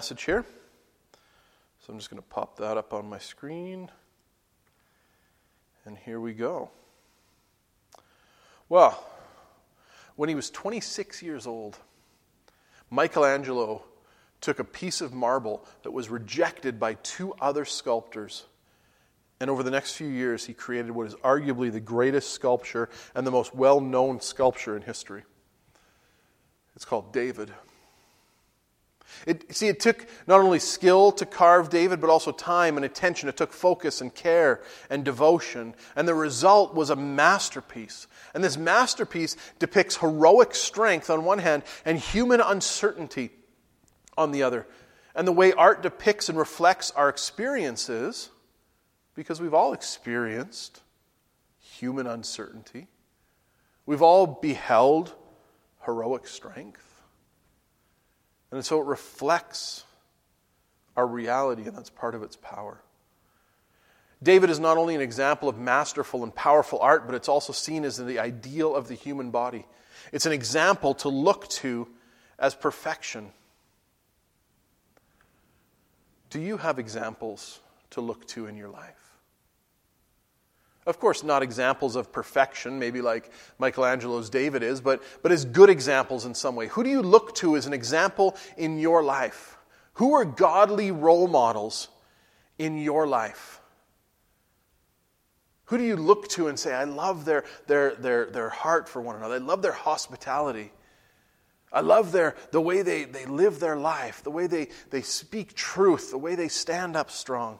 Message here. So I'm just going to pop that up on my screen. And here we go. Well, when he was 26 years old, Michelangelo took a piece of marble that was rejected by two other sculptors. And over the next few years, he created what is arguably the greatest sculpture and the most well-known sculpture in history. It's called David. It took not only skill to carve David, but also time and attention. It took focus and care and devotion. And the result was a masterpiece. And this masterpiece depicts heroic strength on one hand and human uncertainty on the other. And the way art depicts and reflects our experiences, because we've all experienced human uncertainty. We've all beheld heroic strength. And so it reflects our reality, and that's part of its power. David is not only an example of masterful and powerful art, but it's also seen as the ideal of the human body. It's an example to look to as perfection. Do you have examples to look to in your life? Of course, not examples of perfection, maybe like Michelangelo's David is, but as good examples in some way. Who do you look to as an example in your life? Who are godly role models in your life? Who do you look to and say, I love their heart for one another. I love their hospitality. I love the way they live their life, the way they speak truth, the way they stand up strong.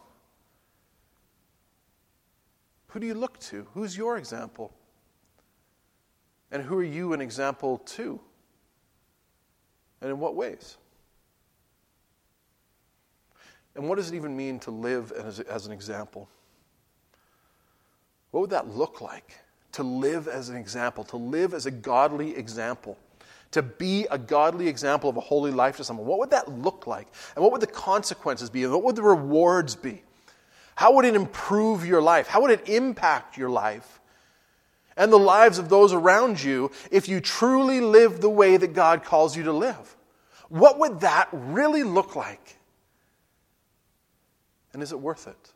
Who do you look to? Who's your example? And who are you an example to? And in what ways? And what does it even mean to live as an example? What would that look like? To live as an example, to live as a godly example, to be a godly example of a holy life to someone. What would that look like? And what would the consequences be? And what would the rewards be? How would it improve your life? How would it impact your life and the lives of those around you if you truly live the way that God calls you to live? What would that really look like? And is it worth it?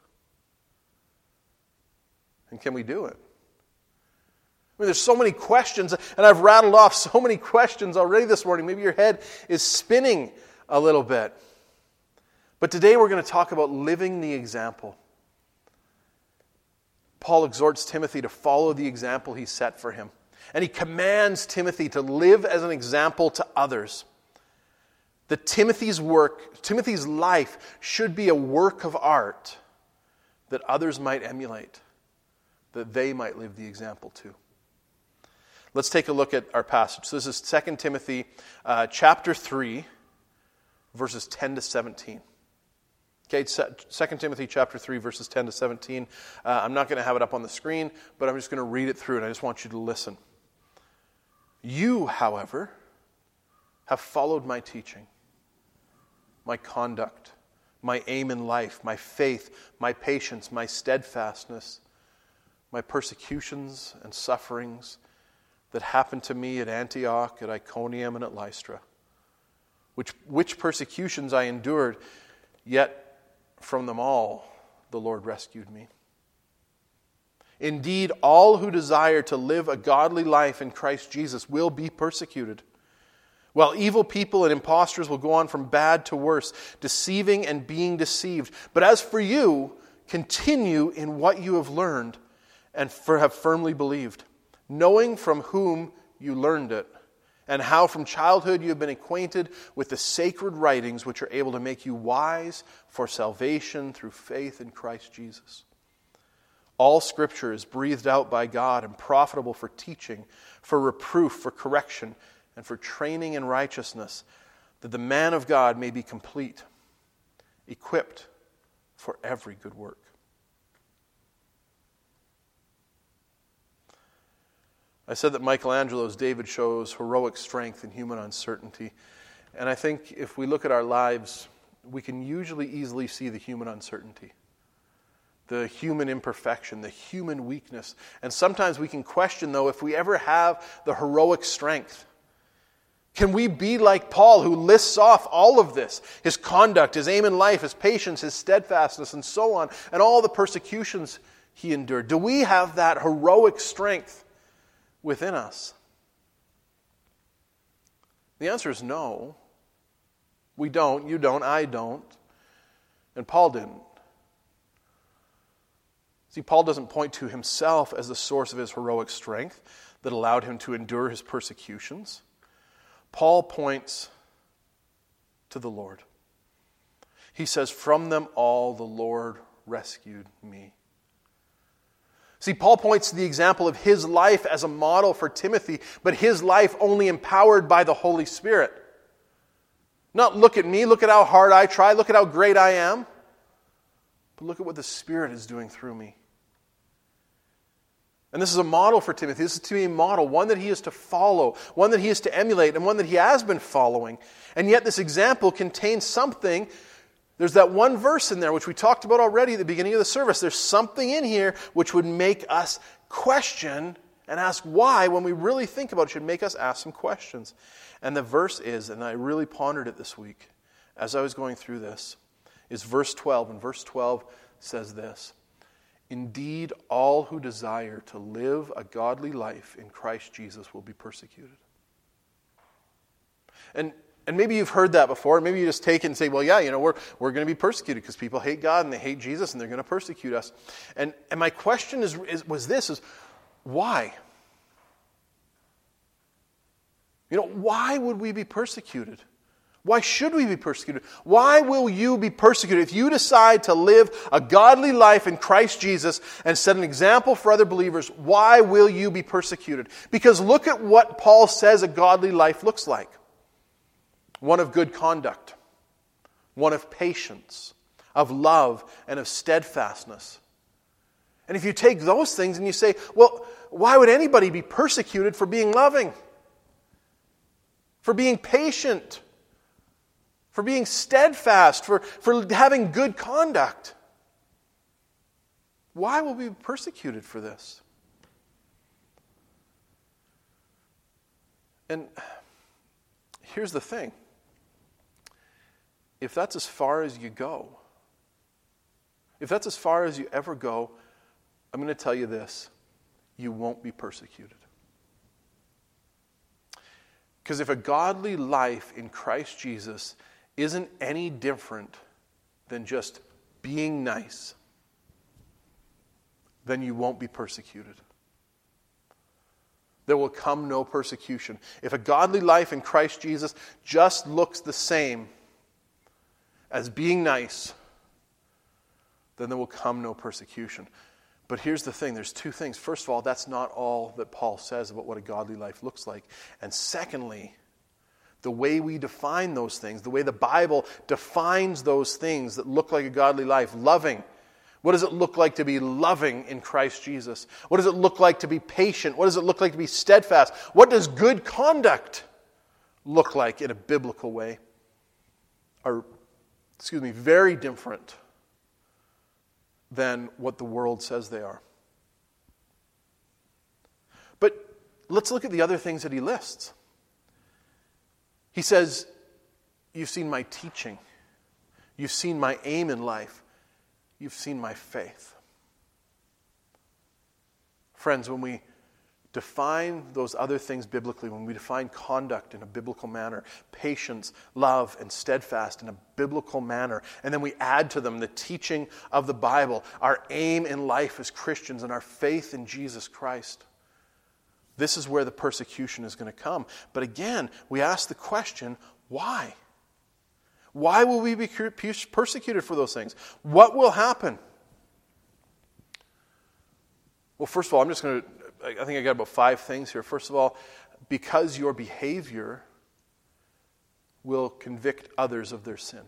And can we do it? I mean, there's so many questions, and I've rattled off so many questions already this morning. Maybe your head is spinning a little bit. But today we're going to talk about living the example. Paul exhorts Timothy to follow the example he set for him. And he commands Timothy to live as an example to others. That Timothy's life should be a work of art that others might emulate, that they might live the example too. Let's take a look at our passage. So this is 2 Timothy chapter 3, verses 10 to 17. Okay, 2 Timothy chapter 3, verses 10 to 17. I'm not going to have it up on the screen, but I'm just going to read it through, and I just want you to listen. You, however, have followed my teaching, my conduct, my aim in life, my faith, my patience, my steadfastness, my persecutions and sufferings that happened to me at Antioch, at Iconium, and at Lystra, which persecutions I endured, yet from them all the Lord rescued me. Indeed, all who desire to live a godly life in Christ Jesus will be persecuted, while evil people and impostors will go on from bad to worse, deceiving and being deceived. But as for you, continue in what you have learned and have firmly believed, knowing from whom you learned it, and how from childhood you have been acquainted with the sacred writings which are able to make you wise for salvation through faith in Christ Jesus. All Scripture is breathed out by God and profitable for teaching, for reproof, for correction, and for training in righteousness, that the man of God may be complete, equipped for every good work. I said that Michelangelo's David shows heroic strength in human uncertainty. And I think if we look at our lives, we can usually easily see the human uncertainty, the human imperfection, the human weakness. And sometimes we can question, though, if we ever have the heroic strength. Can we be like Paul, who lists off all of this? His conduct, his aim in life, his patience, his steadfastness, and so on, and all the persecutions he endured. Do we have that heroic strength within us? The answer is no. We don't, you don't, I don't. And Paul didn't. See, Paul doesn't point to himself as the source of his heroic strength that allowed him to endure his persecutions. Paul points to the Lord. He says, "From them all the Lord rescued me." See, Paul points to the example of his life as a model for Timothy, but his life only empowered by the Holy Spirit. Not look at me, look at how hard I try, look at how great I am, but look at what the Spirit is doing through me. And this is a model for Timothy. This is to be a model, one that he is to follow, one that he is to emulate, and one that he has been following. And yet this example contains something. There's that one verse in there which we talked about already at the beginning of the service. There's something in here which would make us question and ask why. When we really think about it, it should make us ask some questions. And the verse is, and I really pondered it this week as I was going through this, is verse 12. And verse 12 says this: "Indeed, all who desire to live a godly life in Christ Jesus will be persecuted." And maybe you've heard that before. Maybe you just take it and say, well, yeah, we're going to be persecuted because people hate God and they hate Jesus and they're going to persecute us. And my question was why? Why would we be persecuted? Why should we be persecuted? Why will you be persecuted? If you decide to live a godly life in Christ Jesus and set an example for other believers, why will you be persecuted? Because look at what Paul says a godly life looks like. One of good conduct, one of patience, of love, and of steadfastness. And if you take those things and you say, well, why would anybody be persecuted for being loving? For being patient? For being steadfast? For having good conduct? Why will we be persecuted for this? And here's the thing. If that's as far as you go, if that's as far as you ever go, I'm going to tell you this: you won't be persecuted. Because if a godly life in Christ Jesus isn't any different than just being nice, then you won't be persecuted. There will come no persecution. If a godly life in Christ Jesus just looks the same as being nice, then there will come no persecution. But here's the thing, there's two things. First of all, that's not all that Paul says about what a godly life looks like. And secondly, the way we define those things, the way the Bible defines those things that look like a godly life, loving. What does it look like to be loving in Christ Jesus? What does it look like to be patient? What does it look like to be steadfast? What does good conduct look like in a biblical way? Very different than what the world says they are. But let's look at the other things that he lists. He says, you've seen my teaching. You've seen my aim in life. You've seen my faith. Friends, when we define those other things biblically, when we define conduct in a biblical manner, patience, love, and steadfast in a biblical manner, and then we add to them the teaching of the Bible, our aim in life as Christians and our faith in Jesus Christ, this is where the persecution is going to come. But again, we ask the question, why? Why will we be persecuted for those things? What will happen? Well, first of all, I think I got about 5 things here. First of all, because your behavior will convict others of their sin.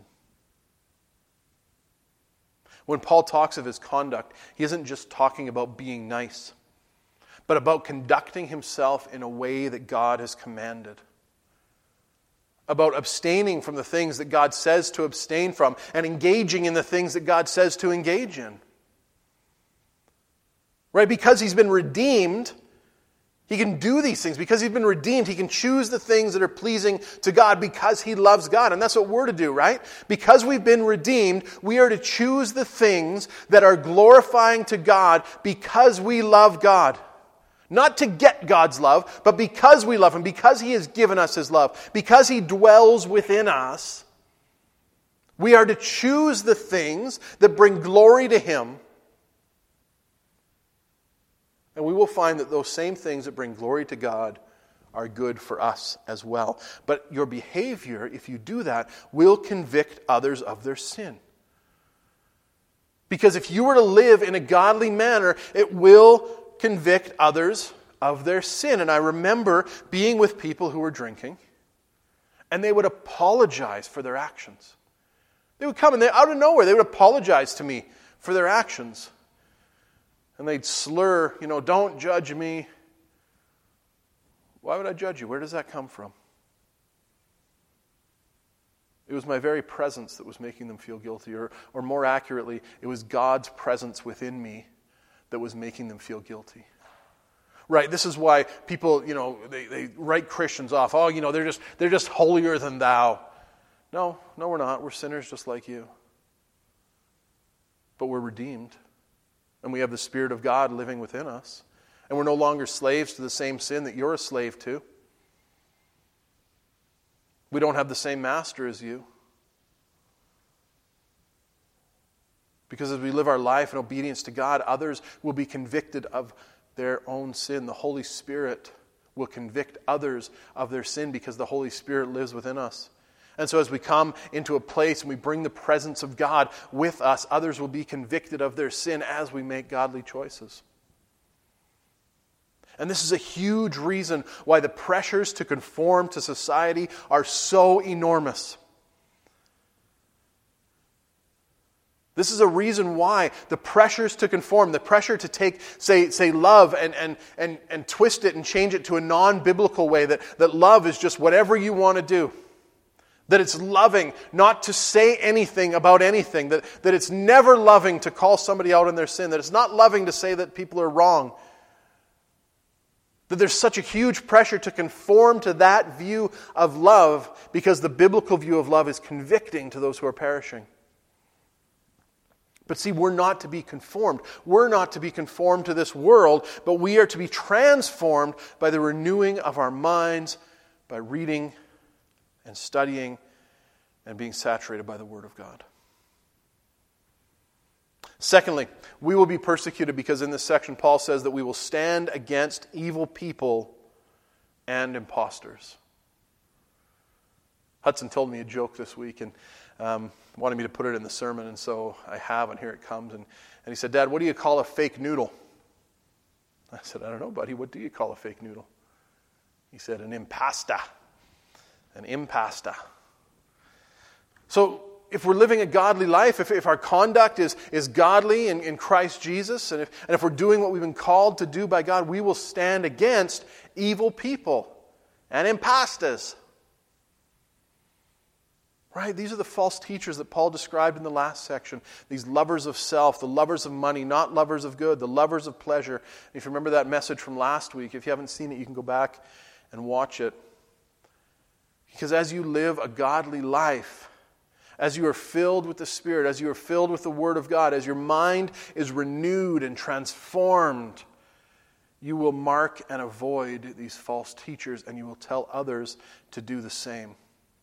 When Paul talks of his conduct, he isn't just talking about being nice, but about conducting himself in a way that God has commanded. About abstaining from the things that God says to abstain from and engaging in the things that God says to engage in. Right? Because he's been redeemed, He can do these things because he's been redeemed. He can choose the things that are pleasing to God because he loves God. And that's what we're to do, right? Because we've been redeemed, we are to choose the things that are glorifying to God because we love God. Not to get God's love, but because we love him, because he has given us his love, because he dwells within us. We are to choose the things that bring glory to him. And we will find that those same things that bring glory to God are good for us as well. But your behavior, if you do that, will convict others of their sin. Because if you were to live in a godly manner, it will convict others of their sin. And I remember being with people who were drinking, and they would apologize for their actions. They would come and out of nowhere, they would apologize to me for their actions. And they'd slur, don't judge me. Why would I judge you? Where does that come from? It was my very presence that was making them feel guilty. Or more accurately, it was God's presence within me that was making them feel guilty. Right, this is why people, they write Christians off. Oh, they're just holier than thou. No, we're not. We're sinners just like you. But we're redeemed. And we have the Spirit of God living within us. And we're no longer slaves to the same sin that you're a slave to. We don't have the same master as you. Because as we live our life in obedience to God, others will be convicted of their own sin. The Holy Spirit will convict others of their sin because the Holy Spirit lives within us. And so as we come into a place and we bring the presence of God with us, others will be convicted of their sin as we make godly choices. And this is a huge reason why the pressures to conform to society are so enormous. This is a reason why the pressures to conform, the pressure to take, say love and twist it and change it to a non-biblical way, that love is just whatever you want to do. That it's loving not to say anything about anything. That it's never loving to call somebody out on their sin. That it's not loving to say that people are wrong. That there's such a huge pressure to conform to that view of love because the biblical view of love is convicting to those who are perishing. But see, we're not to be conformed. We're not to be conformed to this world, but we are to be transformed by the renewing of our minds, by reading and studying and being saturated by the Word of God. Secondly, we will be persecuted because in this section Paul says that we will stand against evil people and impostors. Hudson told me a joke this week and wanted me to put it in the sermon, and so I have, and here it comes. And he said, "Dad, what do you call a fake noodle?" I said, "I don't know, buddy. What do you call a fake noodle?" He said, "An impasta." An impasta. So if we're living a godly life, if our conduct is godly in Christ Jesus, and if we're doing what we've been called to do by God, we will stand against evil people and impastas. Right? These are the false teachers that Paul described in the last section. These lovers of self, the lovers of money, not lovers of good, the lovers of pleasure. And if you remember that message from last week, if you haven't seen it, you can go back and watch it. Because as you live a godly life, as you are filled with the Spirit, as you are filled with the Word of God, as your mind is renewed and transformed, you will mark and avoid these false teachers, and you will tell others to do the same.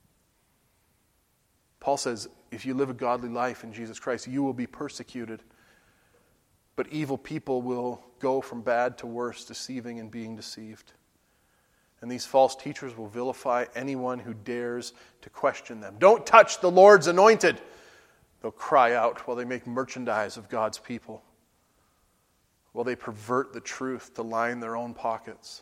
Paul says, if you live a godly life in Jesus Christ, you will be persecuted. But evil people will go from bad to worse, deceiving and being deceived. And these false teachers will vilify anyone who dares to question them. Don't touch the Lord's anointed, they'll cry out while they make merchandise of God's people, while they pervert the truth to line their own pockets.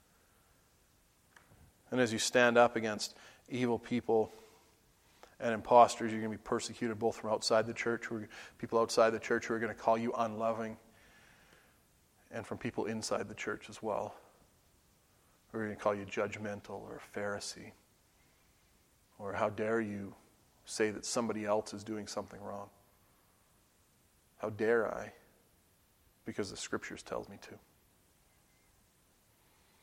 And as you stand up against evil people and imposters, you're going to be persecuted both from outside the church, people outside the church who are going to call you unloving, and from people inside the church as well. We're going to call you judgmental or a Pharisee. Or how dare you say that somebody else is doing something wrong? How dare I? Because the Scriptures tells me to.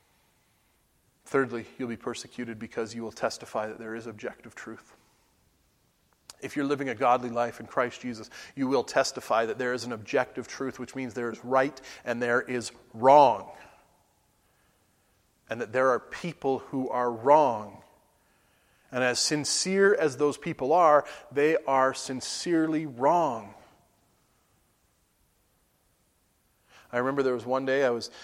Thirdly, you'll be persecuted because you will testify that there is objective truth. If you're living a godly life in Christ Jesus, you will testify that there is an objective truth, which means there is right and there is wrong. And that there are people who are wrong. And as sincere as those people are, they are sincerely wrong. I remember there was one day I was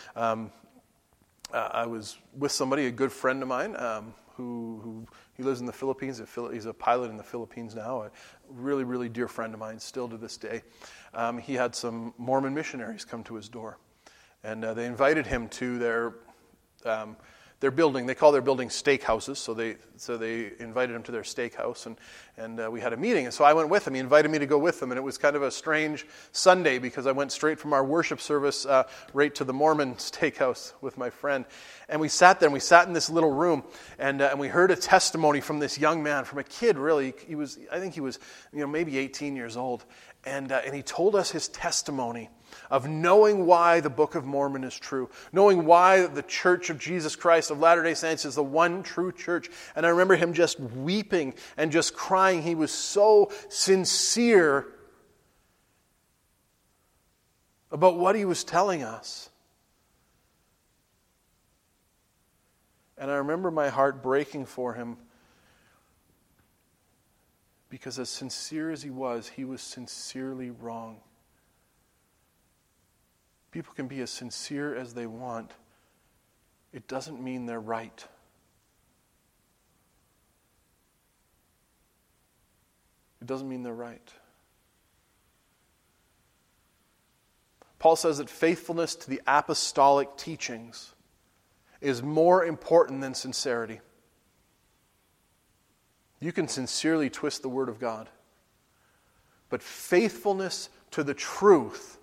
with somebody, a good friend of mine, who he lives in the Philippines. He's a pilot in the Philippines now. A really, really dear friend of mine, still to this day. He had some Mormon missionaries come to his door, and they invited him to their building. They call their building steakhouses, so they invited him to their steakhouse, and we had a meeting. And so I went with him. He invited me to go with him, and it was kind of a strange Sunday because I went straight from our worship service right to the Mormon steakhouse with my friend. And we sat there, and we sat in this little room, and we heard a testimony from this young man, from a kid really. I think he was maybe 18 years old, and he told us his testimony of knowing why the Book of Mormon is true, knowing why the Church of Jesus Christ of Latter-day Saints is the one true church. And I remember him just weeping and just crying. He was so sincere about what he was telling us. And I remember my heart breaking for him because as sincere as he was sincerely wrong. People can be as sincere as they want. It doesn't mean they're right. It doesn't mean they're right. Paul says that faithfulness to the apostolic teachings is more important than sincerity. You can sincerely twist the Word of God, but faithfulness to the truth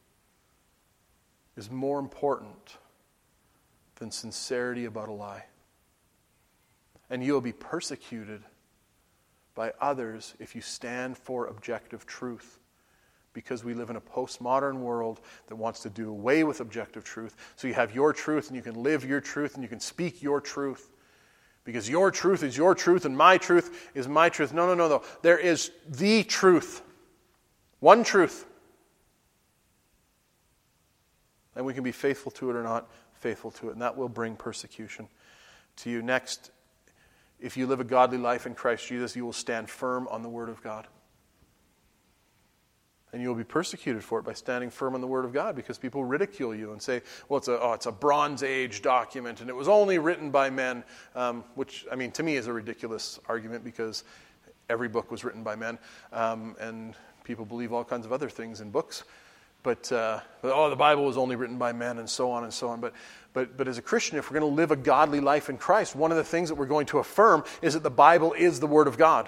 is more important than sincerity about a lie. And you will be persecuted by others if you stand for objective truth, because we live in a postmodern world that wants to do away with objective truth. So you have your truth, and you can live your truth, and you can speak your truth, because your truth is your truth and my truth is my truth. No. There is the truth. One truth. And we can be faithful to it or not faithful to it. And that will bring persecution to you. Next, if you live a godly life in Christ Jesus, you will stand firm on the Word of God. And you will be persecuted for it by standing firm on the Word of God, because people ridicule you and say, well, it's a Bronze Age document and it was only written by men, which, to me is a ridiculous argument, because every book was written by men, and people believe all kinds of other things in books. But the Bible was only written by men, and so on and so on. But as a Christian, if we're going to live a godly life in Christ, one of the things that we're going to affirm is that the Bible is the Word of God.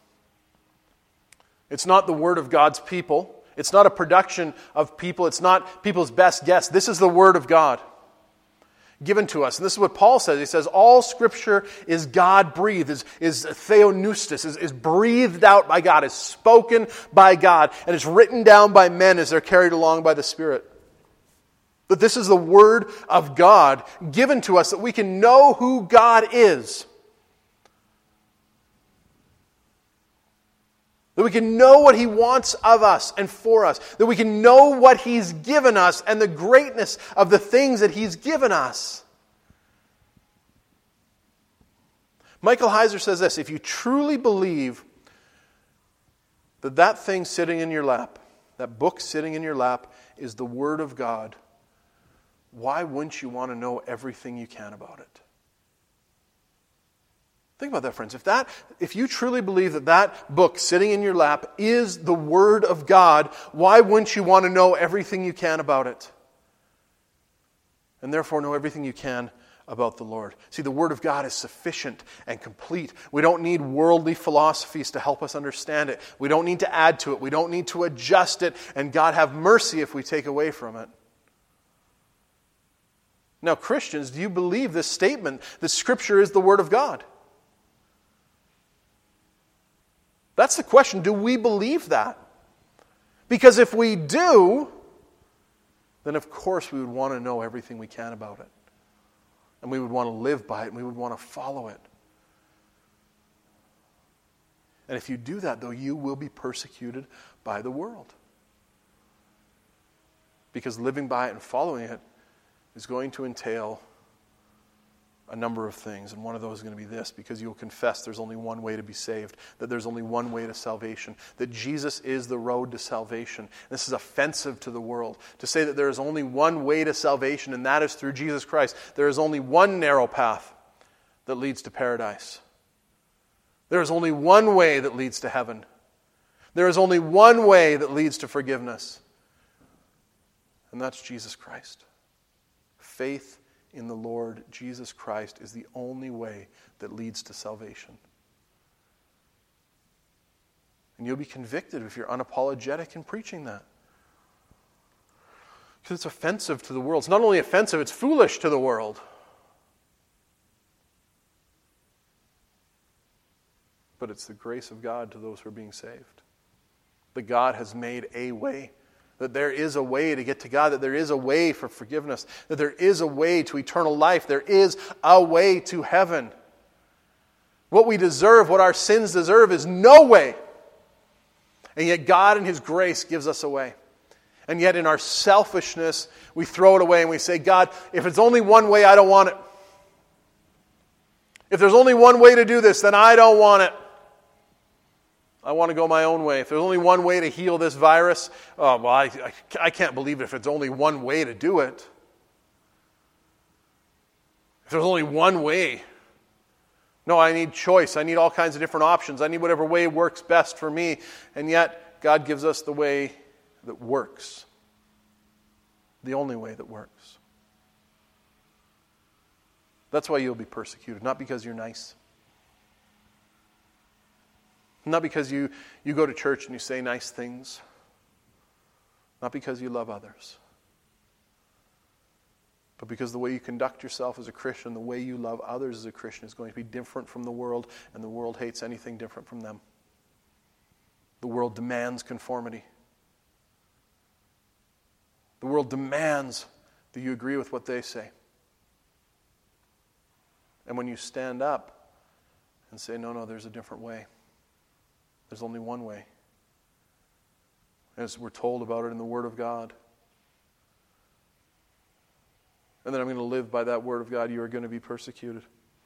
It's not the Word of God's people. It's not a production of people. It's not people's best guess. This is the Word of God given to us. And this is what Paul says. He says, all Scripture is God-breathed, is theopneustos, is breathed out by God, is spoken by God, and is written down by men as they're carried along by the Spirit. But this is the Word of God given to us that we can know who God is. That we can know what He wants of us and for us. That we can know what He's given us and the greatness of the things that He's given us. Michael Heiser says this: if you truly believe that thing sitting in your lap, that book sitting in your lap, is the Word of God, why wouldn't you want to know everything you can about it? Think about that, friends. If you truly believe that book sitting in your lap is the Word of God, why wouldn't you want to know everything you can about it? And therefore know everything you can about the Lord. See, the Word of God is sufficient and complete. We don't need worldly philosophies to help us understand it. We don't need to add to it. We don't need to adjust it. And God have mercy if we take away from it. Now, Christians, do you believe this statement that Scripture is the Word of God? That's the question. Do we believe that? Because if we do, then of course we would want to know everything we can about it. And we would want to live by it, and we would want to follow it. And if you do that, though, you will be persecuted by the world. Because living by it and following it is going to entail a number of things. And one of those is going to be this, because you'll confess there's only one way to be saved, that there's only one way to salvation, that Jesus is the road to salvation. This is offensive to the world, to say that there is only one way to salvation, and that is through Jesus Christ. There is only one narrow path that leads to paradise. There is only one way that leads to heaven. There is only one way that leads to forgiveness. And that's Jesus Christ. Faith in the Lord Jesus Christ is the only way that leads to salvation. And you'll be convicted if you're unapologetic in preaching that. Because it's offensive to the world. It's not only offensive, it's foolish to the world. But it's the grace of God to those who are being saved. That God has made a way. That there is a way to get to God. That there is a way for forgiveness. That there is a way to eternal life. There is a way to heaven. What we deserve, what our sins deserve, is no way. And yet God in His grace gives us a way. And yet in our selfishness, we throw it away and we say, God, if it's only one way, I don't want it. If there's only one way to do this, then I don't want it. I want to go my own way. If there's only one way to heal this virus, I can't believe it if it's only one way to do it. If there's only one way. No, I need choice. I need all kinds of different options. I need whatever way works best for me. And yet, God gives us the way that works. The only way that works. That's why you'll be persecuted. Not because you're nice. Not because you go to church and you say nice things. Not because you love others. But because the way you conduct yourself as a Christian, the way you love others as a Christian is going to be different from the world, and the world hates anything different from them. The world demands conformity. The world demands that you agree with what they say. And when you stand up and say, no, there's a different way. There's only one way. As we're told about it in the Word of God. And then I'm going to live by that Word of God. You are going to be persecuted.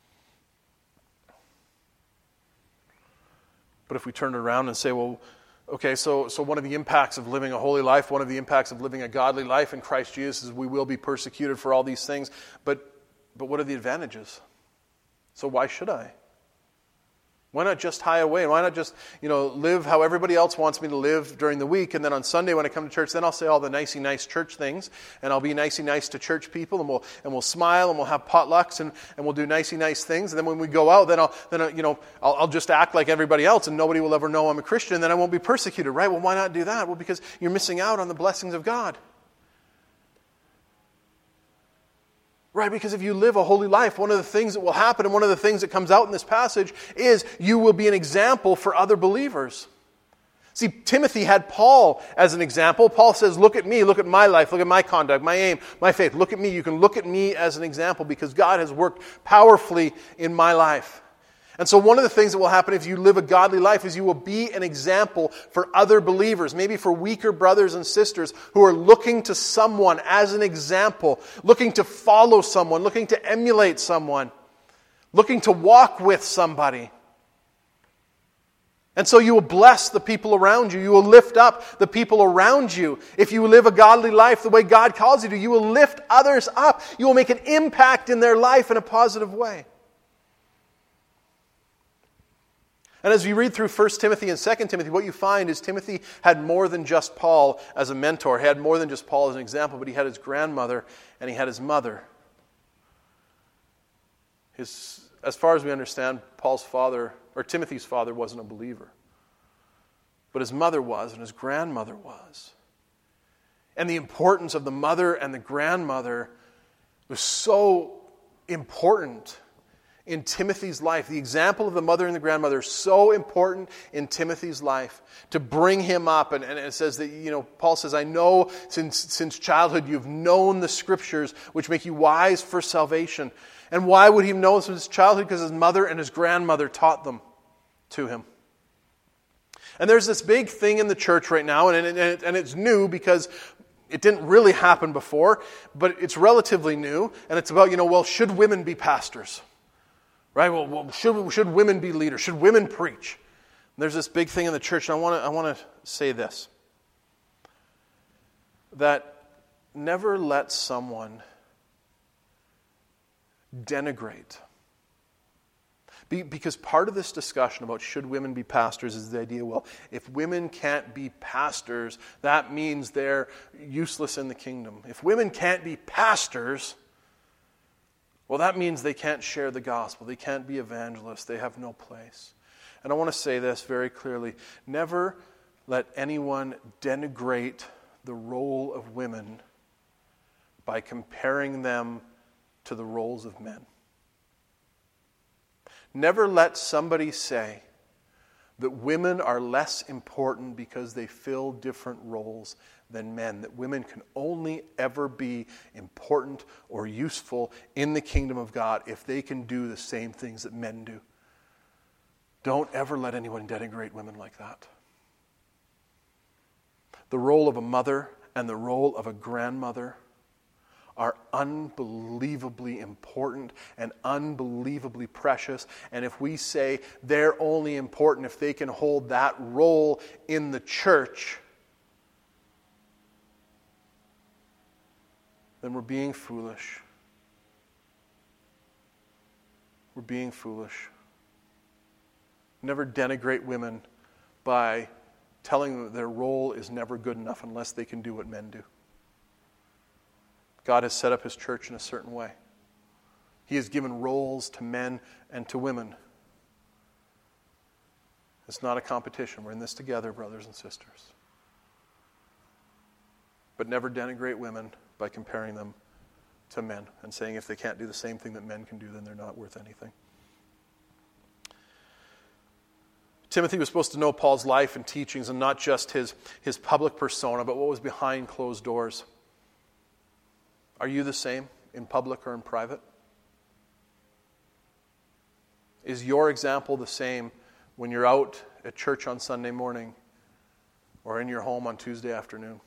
But if we turn it around and say, well, okay, so one of the impacts of living a holy life, one of the impacts of living a godly life in Christ Jesus is we will be persecuted for all these things. But what are the advantages? So why should I? Why not just hie away? And why not just, live how everybody else wants me to live during the week, and then on Sunday when I come to church, then I'll say all the nicey nice church things, and I'll be nicey nice to church people, and we'll smile, and we'll have potlucks, and we'll do nicey nice things, and then when we go out, I'll just act like everybody else, and nobody will ever know I'm a Christian, and then I won't be persecuted, right? Well, why not do that? Well, because you're missing out on the blessings of God. Right, because if you live a holy life, one of the things that will happen and one of the things that comes out in this passage is you will be an example for other believers. See, Timothy had Paul as an example. Paul says, look at me, look at my life, look at my conduct, my aim, my faith. Look at me. You can look at me as an example because God has worked powerfully in my life. And so one of the things that will happen if you live a godly life is you will be an example for other believers, maybe for weaker brothers and sisters who are looking to someone as an example, looking to follow someone, looking to emulate someone, looking to walk with somebody. And so you will bless the people around you. You will lift up the people around you. If you live a godly life the way God calls you to, you will lift others up. You will make an impact in their life in a positive way. And as you read through 1 Timothy and 2 Timothy, what you find is Timothy had more than just Paul as a mentor. He had more than just Paul as an example, but he had his grandmother and he had his mother. As far as we understand, Timothy's father wasn't a believer. But his mother was, and his grandmother was. And the importance of the mother and the grandmother was so important in Timothy's life. The example of the mother and the grandmother is so important in Timothy's life to bring him up. And it says that, Paul says, I know since childhood you've known the Scriptures which make you wise for salvation. And why would he know this from his childhood? Because his mother and his grandmother taught them to him. And there's this big thing in the church right now, and it's new because it didn't really happen before, but it's relatively new, and it's about, should women be pastors? Right? Well, should women be leaders? Should women preach? And there's this big thing in the church, and I want to say this, that never let someone denigrate. Because part of this discussion about should women be pastors is the idea, well, if women can't be pastors, that means they're useless in the kingdom. If women can't be pastors, well, that means they can't share the gospel. They can't be evangelists. They have no place. And I want to say this very clearly. Never let anyone denigrate the role of women by comparing them to the roles of men. Never let somebody say that women are less important because they fill different roles than men, that women can only ever be important or useful in the kingdom of God if they can do the same things that men do. Don't ever let anyone denigrate women like that. The role of a mother and the role of a grandmother are unbelievably important and unbelievably precious. And if we say they're only important if they can hold that role in the church, then we're being foolish. We're being foolish. Never denigrate women by telling them that their role is never good enough unless they can do what men do. God has set up his church in a certain way. He has given roles to men and to women. It's not a competition. We're in this together, brothers and sisters. But never denigrate women by comparing them to men and saying if they can't do the same thing that men can do, then they're not worth anything. Timothy was supposed to know Paul's life and teachings and not just his public persona, but what was behind closed doors. Are you the same in public or in private? Is your example the same when you're out at church on Sunday morning or in your home on Tuesday afternoon?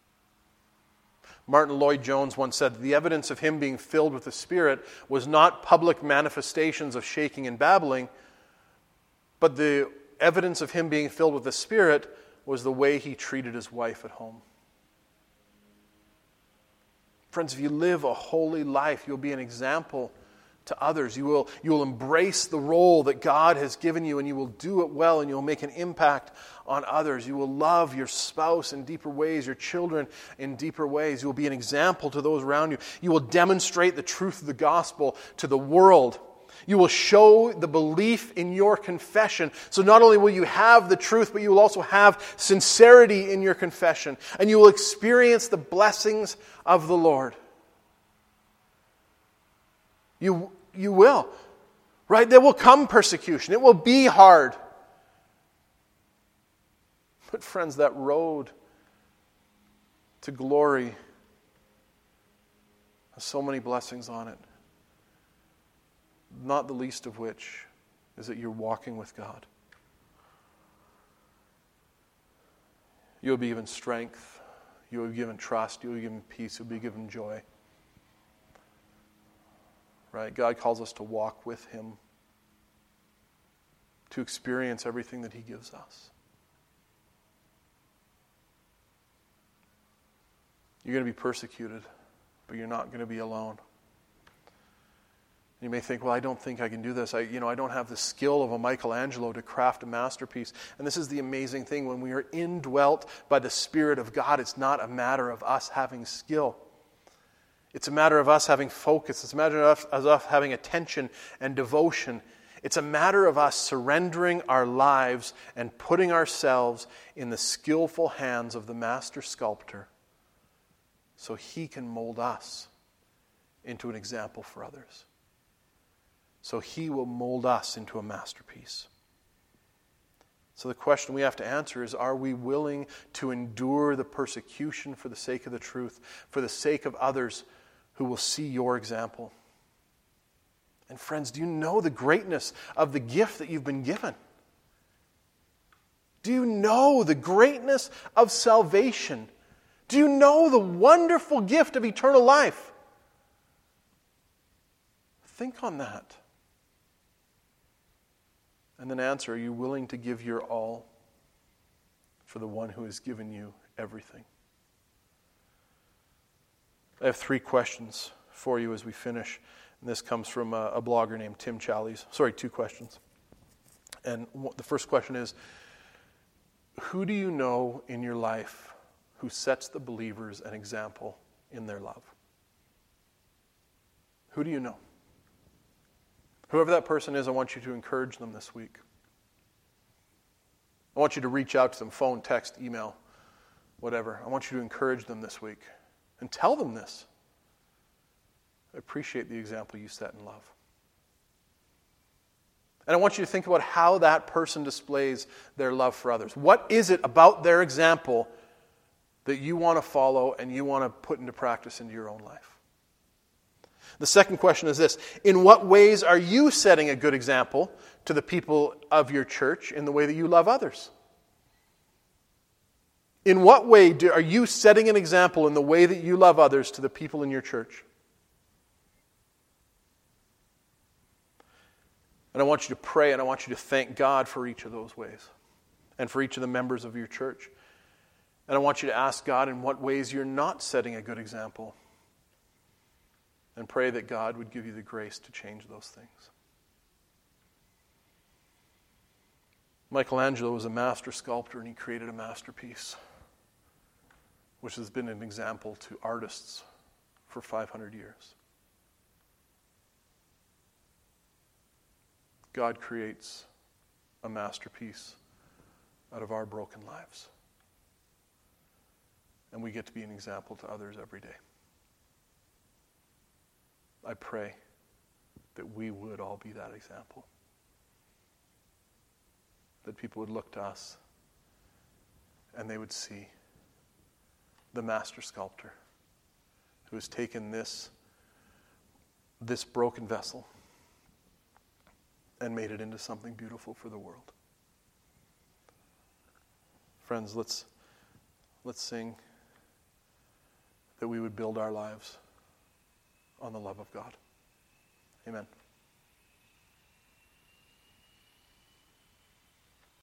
Martin Lloyd-Jones once said, the evidence of him being filled with the Spirit was not public manifestations of shaking and babbling, but the evidence of him being filled with the Spirit was the way he treated his wife at home. Friends, if you live a holy life, you'll be an example to others. You will embrace the role that God has given you, and you will do it well, and you'll make an impact on others. You will love your spouse in deeper ways, your children in deeper ways. You will be an example to those around you. You will demonstrate the truth of the gospel to the world. You will show the belief in your confession. So not only will you have the truth, but you will also have sincerity in your confession. And you will experience the blessings of the Lord. You will. Right? There will come persecution. It will be hard. But friends, that road to glory has so many blessings on it. Not the least of which is that you're walking with God. You'll be given strength. You'll be given trust. You'll be given peace. You'll be given joy. Right? God calls us to walk with him, to experience everything that he gives us. You're going to be persecuted, but you're not going to be alone. You may think, well, I don't think I can do this. I don't have the skill of a Michelangelo to craft a masterpiece. And this is the amazing thing. When we are indwelt by the Spirit of God, it's not a matter of us having skill. It's a matter of us having focus. It's a matter of us having attention and devotion. It's a matter of us surrendering our lives and putting ourselves in the skillful hands of the master sculptor so he can mold us into an example for others. So he will mold us into a masterpiece. So the question we have to answer is, are we willing to endure the persecution for the sake of the truth, for the sake of others who will see your example? And friends, do you know the greatness of the gift that you've been given? Do you know the greatness of salvation? Do you know the wonderful gift of eternal life? Think on that. And then answer, are you willing to give your all for the one who has given you everything? I have 3 questions for you as we finish. And this comes from a blogger named Tim Challies. Sorry, 2 questions. And the first question is, who do you know in your life who sets the believers an example in their love? Who do you know? Whoever that person is, I want you to encourage them this week. I want you to reach out to them, phone, text, email, whatever. I want you to encourage them this week and tell them this. I appreciate the example you set in love. And I want you to think about how that person displays their love for others. What is it about their example that you want to follow and you want to put into practice into your own life? The second question is this: in what ways are you setting a good example to the people of your church in the way that you love others? In what way are you setting an example in the way that you love others to the people in your church? And I want you to pray and I want you to thank God for each of those ways and for each of the members of your church. And I want you to ask God in what ways you're not setting a good example. And pray that God would give you the grace to change those things. Michelangelo was a master sculptor and he created a masterpiece, which has been an example to artists for 500 years. God creates a masterpiece out of our broken lives. And we get to be an example to others every day. I pray that we would all be that example. That people would look to us and they would see the master sculptor who has taken this broken vessel and made it into something beautiful for the world. Friends, let's sing that we would build our lives on the love of God. Amen.